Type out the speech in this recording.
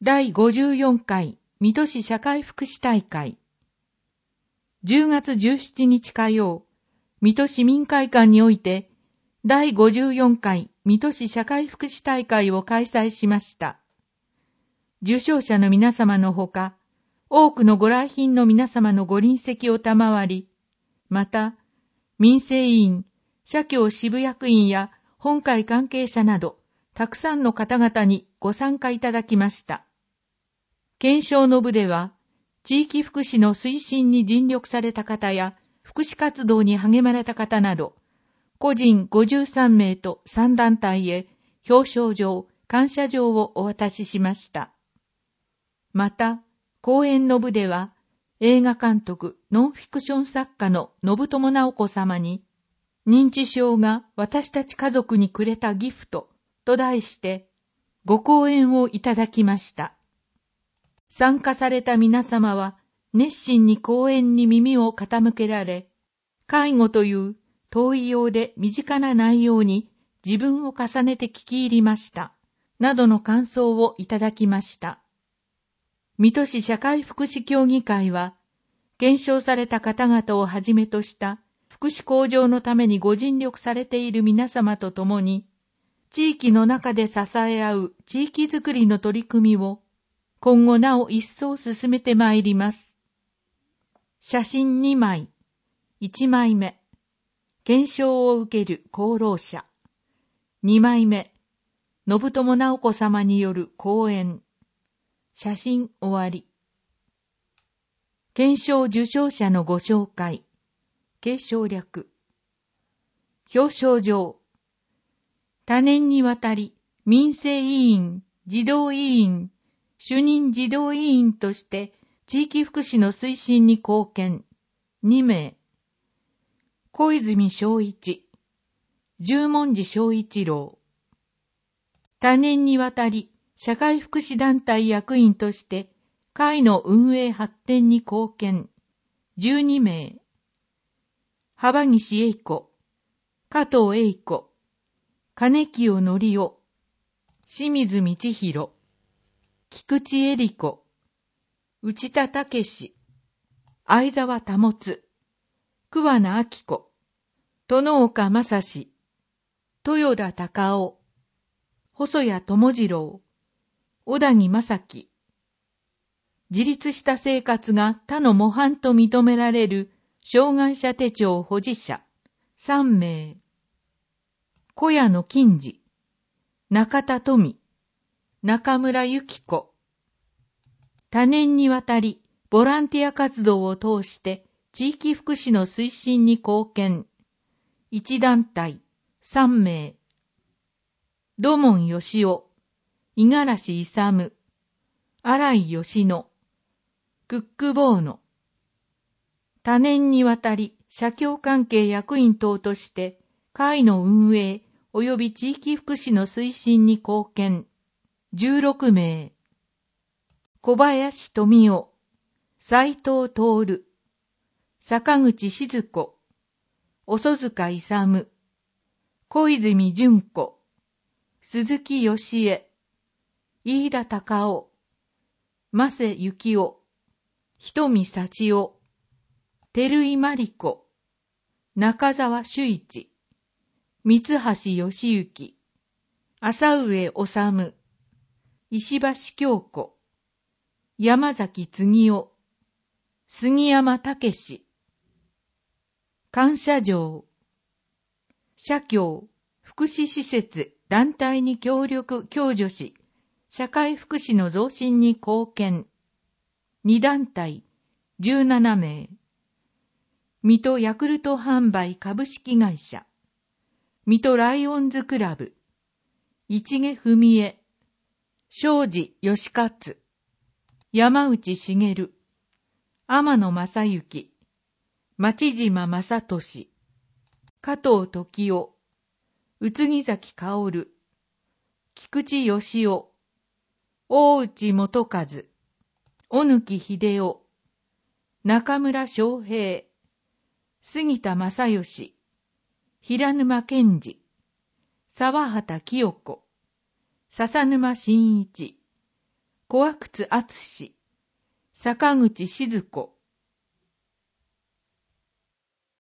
第54回水戸市社会福祉大会。10月17日火曜、水戸市民会館において、第54回水戸市社会福祉大会を開催しました。受賞者の皆様のほか、多くのご来賓の皆様のご臨席を賜り、また、民生委員、社協支部役員や本会関係者など、たくさんの方々にご参加いただきました。検証の部では、地域福祉の推進に尽力された方や、福祉活動に励まれた方など、個人53名と3団体へ表彰状、感謝状をお渡ししました。また、講演の部では、映画監督、ノンフィクション作家の信友直子様に、認知症が私たち家族にくれたギフトと題して、ご講演をいただきました。参加された皆様は、熱心に講演に耳を傾けられ、介護という遠いようで身近な内容に自分を重ねて聞き入りました、などの感想をいただきました。水戸市社会福祉協議会は、検証された方々をはじめとした福祉向上のためにご尽力されている皆様と共に、地域の中で支え合う地域づくりの取り組みを、今後なお一層進めてまいります。写真2枚。1枚目。検証を受ける功労者。2枚目。信友直子様による講演。写真終わり。検証受賞者のご紹介。継承略。表彰状。多年にわたり、民生委員、児童委員、主任児童委員として地域福祉の推進に貢献。2名。小泉正一、十文字正一郎。多年にわたり社会福祉団体役員として会の運営発展に貢献。12名。幅岸英子、加藤英子、金清則夫、清水道弘、菊池恵里子、内田武史、相沢保、桑名明子、殿岡正史、豊田隆夫、細谷智次郎、小田木正樹。自立した生活が他の模範と認められる障害者手帳保持者3名。小谷野金次、中田富、中村由紀子。多年にわたりボランティア活動を通して地域福祉の推進に貢献。1団体3名。土門義夫、五十嵐勇、新井義野、クックボーノ。多年にわたり社協関係役員等として会の運営及び地域福祉の推進に貢献。16名。小林富夫、斉藤徹、坂口静子、遅塚勇、小泉純子、鈴木義恵、飯田隆夫、間瀬幸夫、瞳幸夫、照井真理子、中澤修一、三橋義行、浅上治、石橋京子、山崎次夫、杉山武史。感謝状。社協、福祉施設、団体に協力共助し、社会福祉の増進に貢献。2団体、17名。水戸ヤクルト販売株式会社。水戸ライオンズクラブ。市毛文江。庄司義勝。山内茂、天野正幸、町島正俊、加藤時夫、宇津木崎薫、菊池義夫、大内元和、小貫秀夫、中村昌平、杉田正義、平沼健二、沢畑清子、笹沼真一、 小阿久津敦、坂口静子、